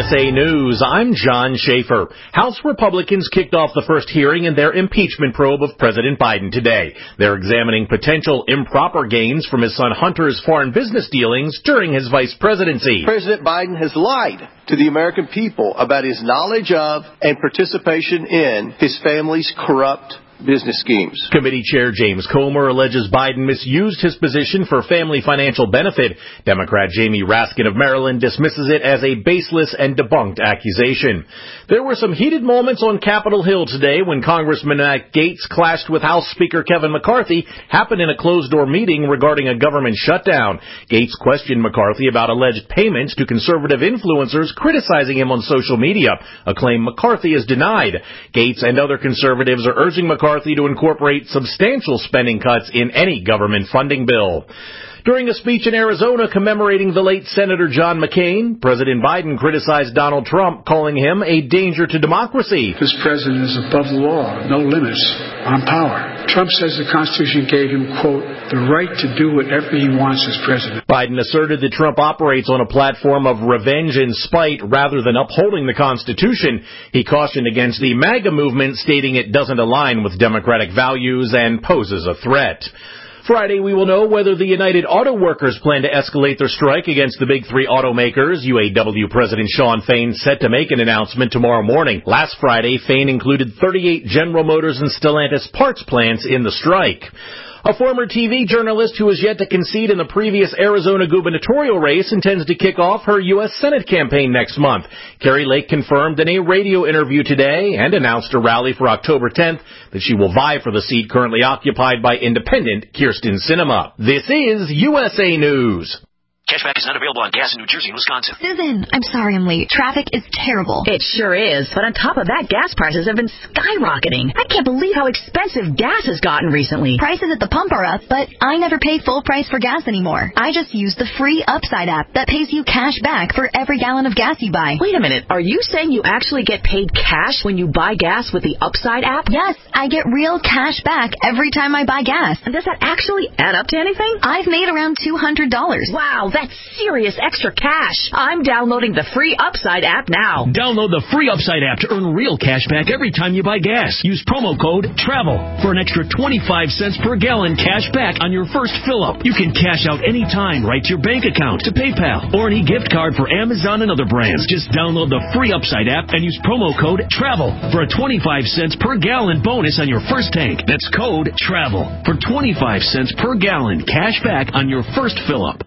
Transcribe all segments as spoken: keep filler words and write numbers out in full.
S A News, I'm John Schaefer. House Republicans kicked off the first hearing in their impeachment probe of President Biden today. They're examining potential improper gains from his son Hunter's foreign business dealings during his vice presidency. President Biden has lied to the American people about his knowledge of and participation in his family's corrupt business schemes. Committee Chair James Comer alleges Biden misused his position for family financial benefit. Democrat Jamie Raskin of Maryland dismisses it as a baseless and debunked accusation. There were some heated moments on Capitol Hill today when Congressman Matt Gaetz clashed with House Speaker Kevin McCarthy. Happened in a closed-door meeting regarding a government shutdown. Gaetz questioned McCarthy about alleged payments to conservative influencers criticizing him on social media, a claim McCarthy has denied. Gaetz and other conservatives are urging McCarthy to incorporate substantial spending cuts in any government funding bill. During a speech in Arizona commemorating the late Senator John McCain, President Biden criticized Donald Trump, calling him a danger to democracy. This president is above the law, no limits on power. Trump says the Constitution gave him, quote, the right to do whatever he wants as president. Biden asserted that Trump operates on a platform of revenge and spite rather than upholding the Constitution. He cautioned against the MAGA movement, stating it doesn't align with democratic values and poses a threat. Friday, we will know whether the United Auto Workers plan to escalate their strike against the big three automakers. U A W President Shawn Fain set to make an announcement tomorrow morning. Last Friday, Fain included thirty-eight General Motors and Stellantis parts plants in the strike. A former T V journalist who has yet to concede in the previous Arizona gubernatorial race intends to kick off her U S Senate campaign next month. Carrie Lake confirmed in a radio interview today and announced a rally for October tenth that she will vie for the seat currently occupied by independent Kyrsten Sinema. This is U S A News. Cashback is not available on gas in New Jersey and Wisconsin. Susan, I'm sorry I'm late. Traffic is terrible. It sure is. But on top of that, gas prices have been skyrocketing. I can't believe how expensive gas has gotten recently. Prices at the pump are up, but I never pay full price for gas anymore. I just use the free Upside app that pays you cash back for every gallon of gas you buy. Wait a minute. Are you saying you actually get paid cash when you buy gas with the Upside app? Yes, I get real cash back every time I buy gas. And does that actually add up to anything? I've made around two hundred dollars. Wow, that's serious extra cash. I'm downloading the free Upside app now. Download the free Upside app to earn real cash back every time you buy gas. Use promo code TRAVEL for an extra twenty-five cents per gallon cash back on your first fill-up. You can cash out anytime right to your bank account, to PayPal, or any gift card for Amazon and other brands. Just download the free Upside app and use promo code TRAVEL for a twenty-five cents per gallon bonus on your first tank. That's code TRAVEL for twenty-five cents per gallon cash back on your first fill-up.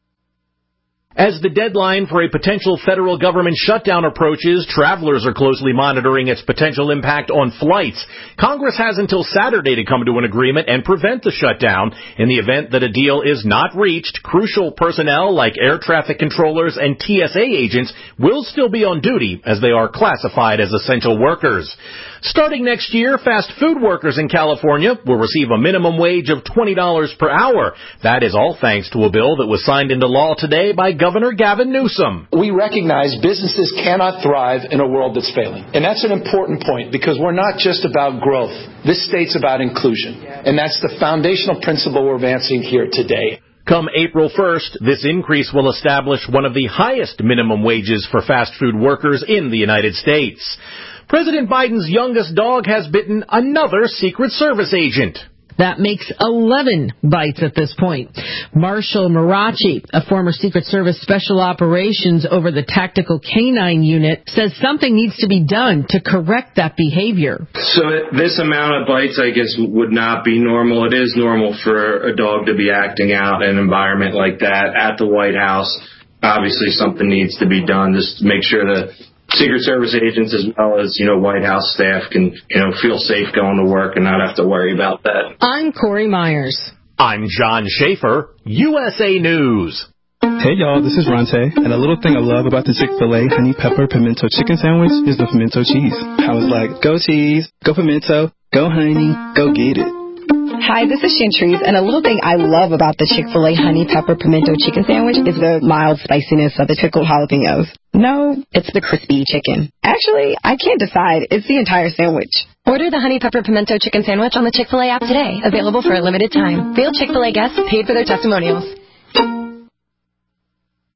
As the deadline for a potential federal government shutdown approaches, travelers are closely monitoring its potential impact on flights. Congress has until Saturday to come to an agreement and prevent the shutdown. In the event that a deal is not reached, crucial personnel like air traffic controllers and T S A agents will still be on duty as they are classified as essential workers. Starting next year, fast food workers in California will receive a minimum wage of twenty dollars per hour. That is all thanks to a bill that was signed into law today by Governor Gavin Newsom. We recognize businesses cannot thrive in a world that's failing. And that's an important point because we're not just about growth. This state's about inclusion. And that's the foundational principle we're advancing here today. Come April first, this increase will establish one of the highest minimum wages for fast food workers in the United States. President Biden's youngest dog has bitten another Secret Service agent. That makes eleven bites at this point. Marshall Marachi, a former Secret Service Special Operations over the Tactical Canine Unit, says something needs to be done to correct that behavior. So this amount of bites, I guess, would not be normal. It is normal for a dog to be acting out in an environment like that at the White House. Obviously, something needs to be done just to make sure that Secret Service agents as well as, you know, White House staff can, you know, feel safe going to work and not have to worry about that. I'm Corey Myers. I'm John Schaefer, U S A News. Hey y'all, this is Ronte, and a little thing I love about the Chick-fil-A Honey Pepper Pimento Chicken Sandwich is the pimento cheese. I was like, go cheese, go pimento, go honey, go get it. Hi, this is Chantrice, and a little thing I love about the Chick-fil-A Honey Pepper Pimento Chicken Sandwich is the mild spiciness of the pickled jalapenos. No, it's the crispy chicken. Actually, I can't decide. It's the entire sandwich. Order the Honey Pepper Pimento Chicken Sandwich on the Chick-fil-A app today. Available for a limited time. Real Chick-fil-A guests paid for their testimonials.